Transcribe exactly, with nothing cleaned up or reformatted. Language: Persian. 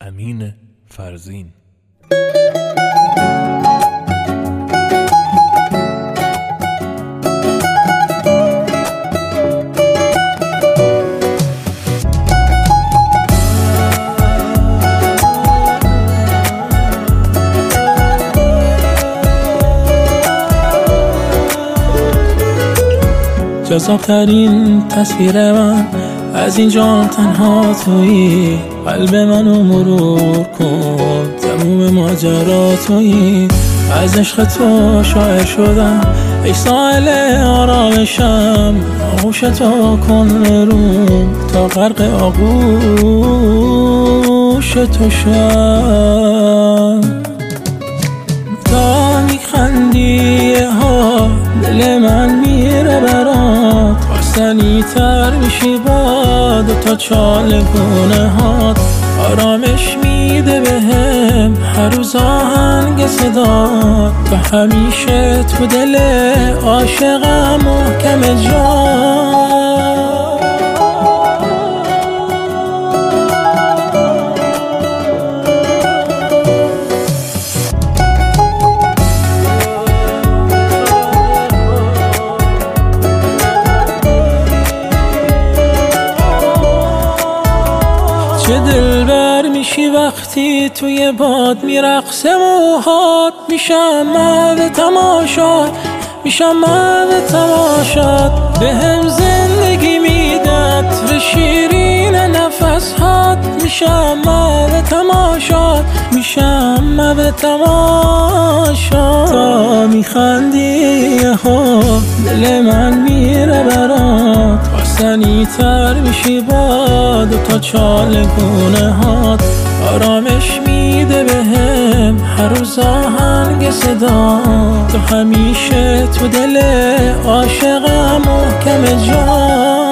امین فرزین. جذابترین تصویر من از این جام تنها تویی، قلب منو مرور کن، تموم ماجرا تویی. از عشق تو شاعر شدم ای ساحل آرامشم، آغوش تو کن روم تا غرق آغوش تو شم. تا میخندی ها دل من میره برات، خواستنی تر میشی با دوتا چالگونه هات. آرامش میده بهم هر روز آهنگ صدات، و همیشه تو دل عاشقم محکم جا. چه دلبر میشی وقتی توی باد میرقصه موهات، میشم محو تماشات، میشم محو تماشات. به هم زندگی میده عطر شیرین نفس هات، میشم محو تماشات، میشم محو تماشات. تا میخندی ها دل من میره برات، خواستنی تر میشی با دوتا چالگونه هات. آرامش میده بهم هر روز آهنگ صدا، تو همیشه تو دل عاشقم محکم جا.